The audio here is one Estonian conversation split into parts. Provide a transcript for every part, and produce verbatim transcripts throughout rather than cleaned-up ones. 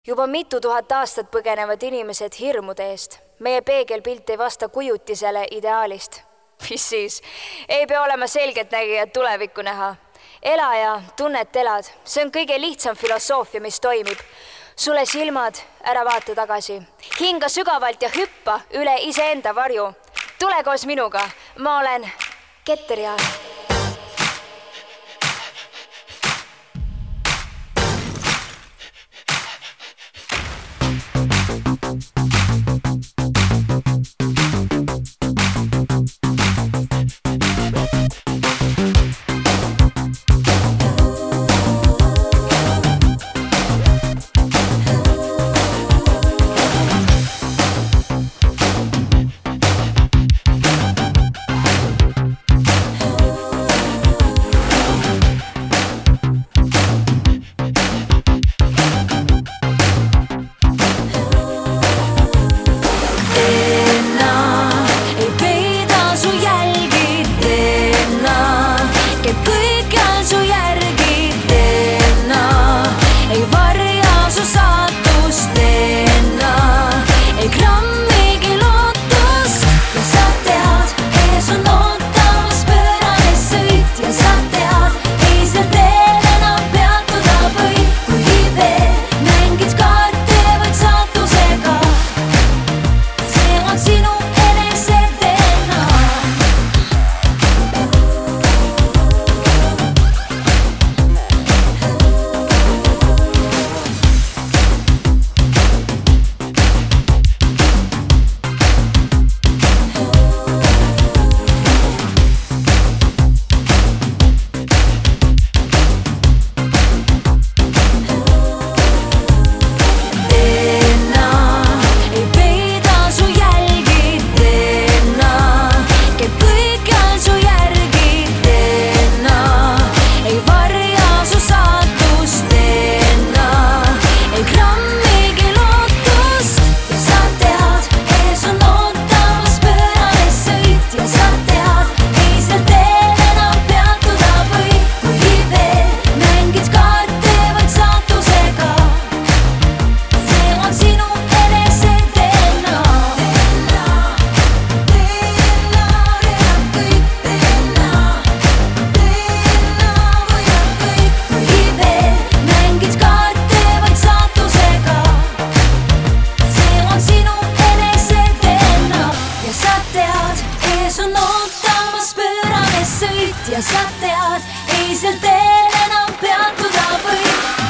Juba mitu tuhat aastat põgenevad inimesed hirmude eest. Meie peegelpilt ei vasta kujutisele ideaalist. Mis siis? Ei pea olema selgeltnägijad tulevikku näha. Ela ja tunnet elad. See on kõige lihtsam filosoofia, mis toimib. Sule silmad, ära vaata tagasi. Hinga sügavalt ja hüppa üle iseenda varju. Tule koos minuga. Ma olen Keter-Jaan. Ja sa tead, ei sel teel enam peatuda või.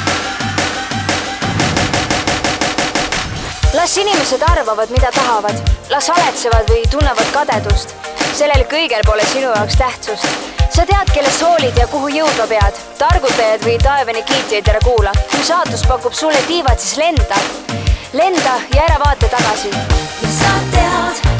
Las inimesed arvavad, mida tahavad. Las haletsevad või tunnevad kadedust. Sellel kõigel pole sinu jaoks tähtsust. Sa tead, kelle soolid ja kuhu jõudma pead. Targutajad või taevani kiitjaid ära kuula. Kui saatus pakub sulle tiivad, siis lenda. Lenda ja ära vaata tagasi. Ja sa tead,